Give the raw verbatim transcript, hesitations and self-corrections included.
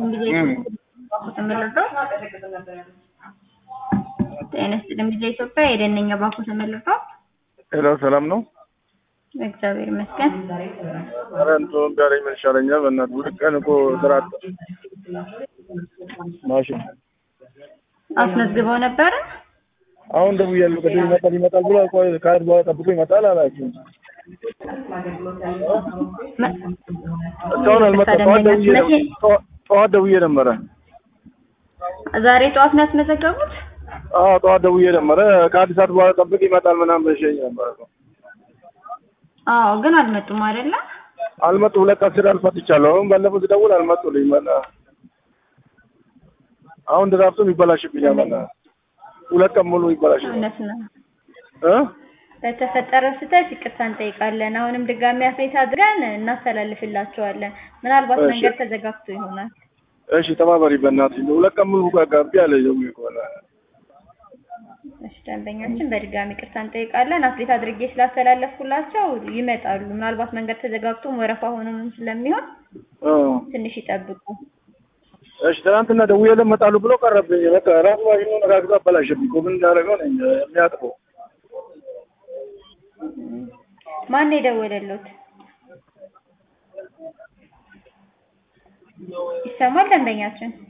ተመለጠው ጤነስ ለምደ ኢትዮጵያ የደነኛ ባንኩ ተመለጠው ሄሎ ሰላም ነው እግዚአብሔር ይመስገን አረንቶ ጋር ይመሻለኛ በእናት ወቀን እኮ ተራጣ ማሽን አስመዝግበው ነበር አሁን ደው ያለው ከዚህ ይመጣል ይመጣል ብሎ ካርድ በኋላ ጠብቆ ይመጣል አላችሁ ታውን አልመጣም ጠዋት ደውዬ ነበር ዛሬ ጠዋት ነው ያስመዘገቡት አዎ ጠዋት ደውዬ ነበር ካርድ ሰዓት በኋላ ጠብቆ ይመጣል ምናምን በሸኝ ነበር አዎ ግን አልመጡም አይደለ አልመጡ ሁለት አስር አልፈትቻለሁ ባለፈው ደውል አልመጡልኝ ማለት አሁን ድራፍቱ ይበላሽብኛል ማለት ሁለት ቀን ሙሉ ይበላሽብኛል እ ለተፈጠረው ስህተት ይቅርታ እንጠይቃለን አሁንም ድጋሚ አፍሬት አድርገን እናስተላልፍላችኋለን ምናልባት መንገድ ተዘጋግቶ ይሆናል እሺ ተባባሪ በእናትህ ሁለት ቀን ሙሉ ጋጋቢ ያለ ይሆናል እሺ ደንበኛችን በድጋሚ ይቅርታ እንጠይቃለን አፍሬት አድርጌ ስላስተላለፍኩላቸው ይመጣሉ ምናልባት መንገድ ተዘጋግቶ ወረፋ ሆኖም ስለሚሆን ትንሽ ይጠብቁ እሺ ትናንትና ደውዬ ለመጣሉ ብሎ ቀረብኝ በቃ ራሱ ማሽኑ ነጋግቶ አበላሽብኝ ምን እንዳደረገው ነው የሚያጥበው ማን የደወለሉት ይሰማል ደንበኛችን